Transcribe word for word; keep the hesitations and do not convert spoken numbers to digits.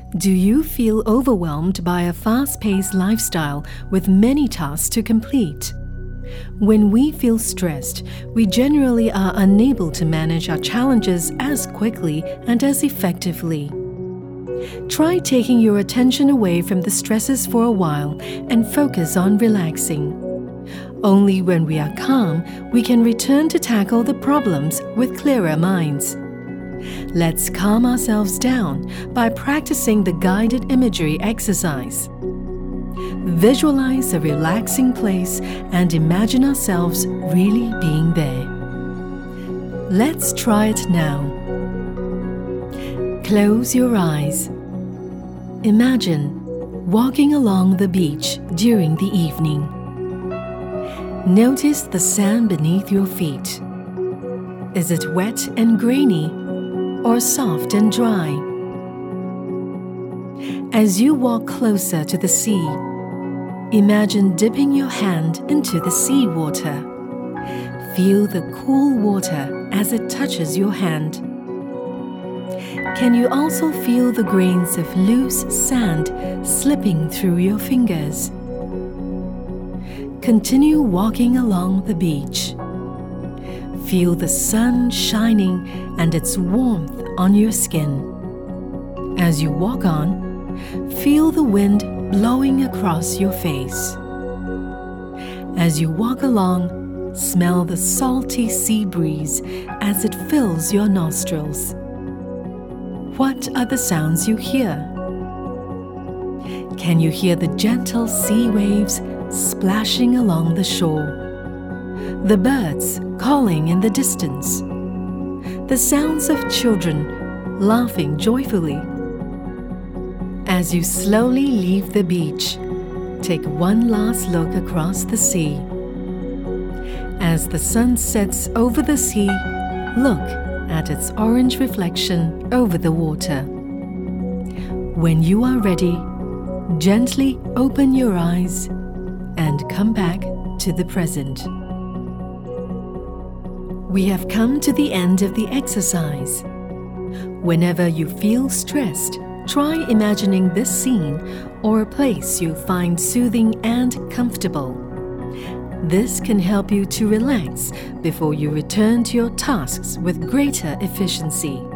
Do you feel overwhelmed by a fast-paced lifestyle with many tasks to complete? When we feel stressed, we generally are unable to manage our challenges as quickly and as effectively. Try taking your attention away from the stresses for a while and focus on relaxing. Only when we are calm, we can return to tackle the problems with clearer minds. Let's calm ourselves down by practicing the guided imagery exercise. Visualize a relaxing place and imagine ourselves really being there. Let's try it now. Close your eyes. Imagine walking along the beach during the evening. Notice the sand beneath your feet. Is it wet and grainy or soft and dry? As you walk closer to the sea, imagine dipping your hand into the sea water. Feel the cool water as it touches your hand. Can you also feel the grains of loose sand slipping through your fingers? Continue walking along the beach. Feel the sun shining and its warmth on your skin. As you walk on, feel the wind blowing across your face. As you walk along, smell the salty sea breeze as it fills your nostrils. What are the sounds you hear? Can you hear the gentle sea waves splashing along the shore? The birds calling in the distance? The sounds of children laughing joyfully? As you slowly leave the beach, take one last look across the sea. As the sun sets over the sea, look at its orange reflection over the water. When you are ready, gently open your eyes and come back to the present. We have come to the end of the exercise. Whenever you feel stressed, try imagining this scene or a place you find soothing and comfortable. This can help you to relax before you return to your tasks with greater efficiency.